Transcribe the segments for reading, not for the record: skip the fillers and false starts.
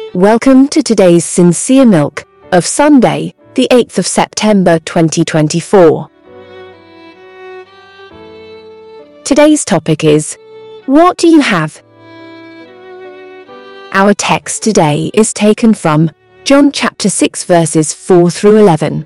Welcome to today's Sincere Milk of Sunday, the 8th of September 2024. Today's topic is, what do you have? Our text today is taken from John chapter 6 verses 4 through 11.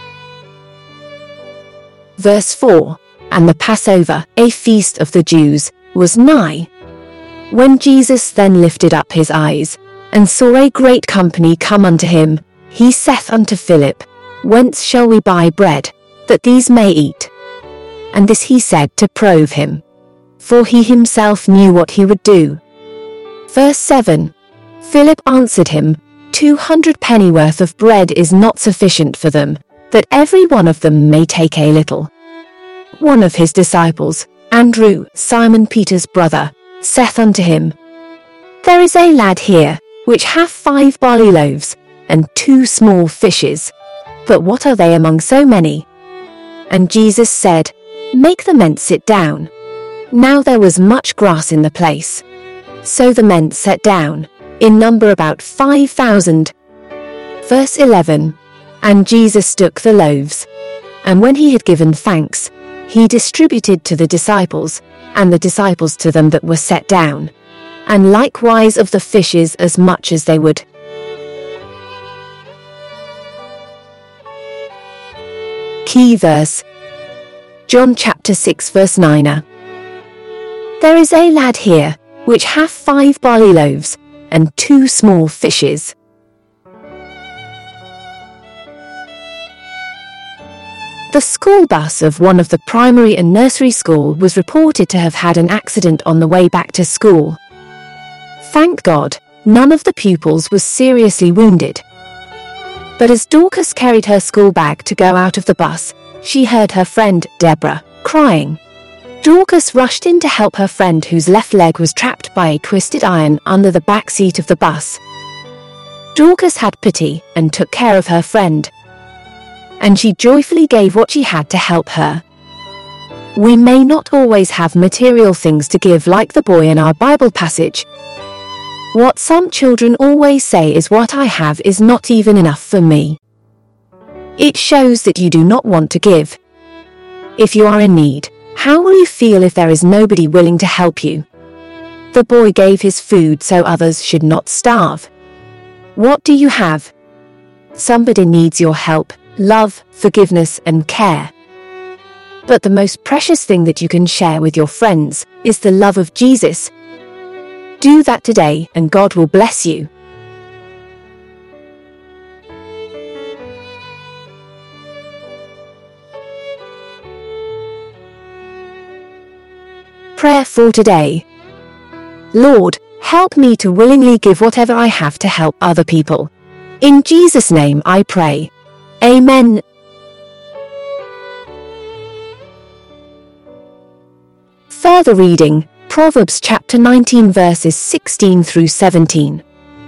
Verse 4, And the Passover, a feast of the Jews, was nigh. When Jesus then lifted up his eyes, and saw a great company come unto him, he saith unto Philip, Whence shall we buy bread, that these may eat? And this he said to prove him, for he himself knew what he would do. Verse 7, Philip answered him, 200 pennyworth of bread is not sufficient for them, that every one of them may take a little. One of his disciples, Andrew, Simon Peter's brother, saith unto him, There is a lad here, which hath 5 barley loaves, and 2 small fishes. But what are they among so many? And Jesus said, Make the men sit down. Now there was much grass in the place. So the men sat down, in number about 5,000. Verse 11, And Jesus took the loaves, and when he had given thanks, he distributed to the disciples, and the disciples to them that were set down, and likewise of the fishes as much as they would. Key verse, John chapter 6 verse 9. There is a lad here, which hath 5 barley loaves, and 2 small fishes. The school bus of one of the primary and nursery school was reported to have had an accident on the way back to school. Thank God, none of the pupils was seriously wounded. But as Dorcas carried her school bag to go out of the bus, she heard her friend, Deborah, crying. Dorcas rushed in to help her friend whose left leg was trapped by a twisted iron under the back seat of the bus. Dorcas had pity and took care of her friend, and she joyfully gave what she had to help her. We may not always have material things to give like the boy in our Bible passage. What some children always say is what I have is not even enough for me. It shows that you do not want to give. If you are in need, how will you feel if there is nobody willing to help you? The boy gave his food so others should not starve. What do you have? Somebody needs your help, love, forgiveness, and care. But the most precious thing that you can share with your friends is the love of Jesus. Do that today, and God will bless you. Prayer for today. Lord, help me to willingly give whatever I have to help other people. In Jesus' name I pray. Amen. Further reading, Proverbs chapter 19 verses 16 through 17.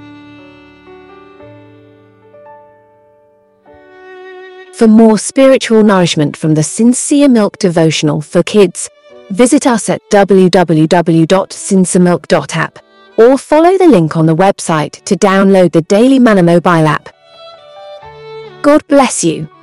For more spiritual nourishment from the Sincere Milk devotional for kids, visit us at www.sinceremilk.app or follow the link on the website to download the Daily Manna mobile app. God bless you.